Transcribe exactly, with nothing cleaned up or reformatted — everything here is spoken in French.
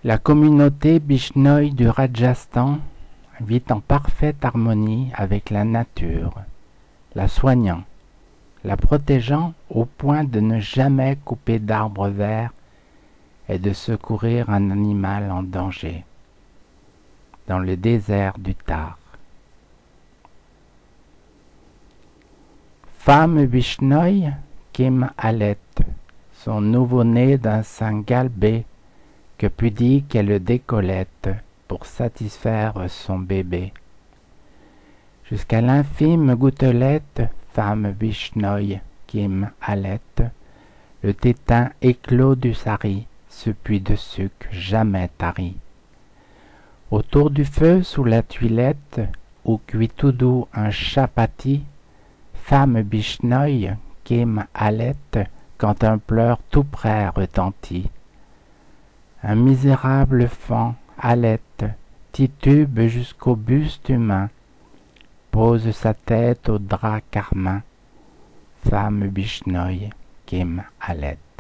La communauté Bishnoi du Rajasthan vit en parfaite harmonie avec la nature, la soignant, la protégeant au point de ne jamais couper d'arbres verts et de secourir un animal en danger, dans le désert du Thar. Femme Bishnoi Kim allait son nouveau-né d'un sein galbé que pudique elle décollette pour satisfaire son bébé. Jusqu'à l'infime gouttelette, femme Bishnoi Kim allait, le tétin éclos du sari, ce puits de sucre jamais tari. Autour du feu, sous la tuilette, où cuit tout doux un chapati, femme Bishnoi Kim allait, quand un pleur tout près retentit. Un misérable fan allait, titube jusqu'au buste humain, pose sa tête au drap carmin, femme Bishnoi Kim allait.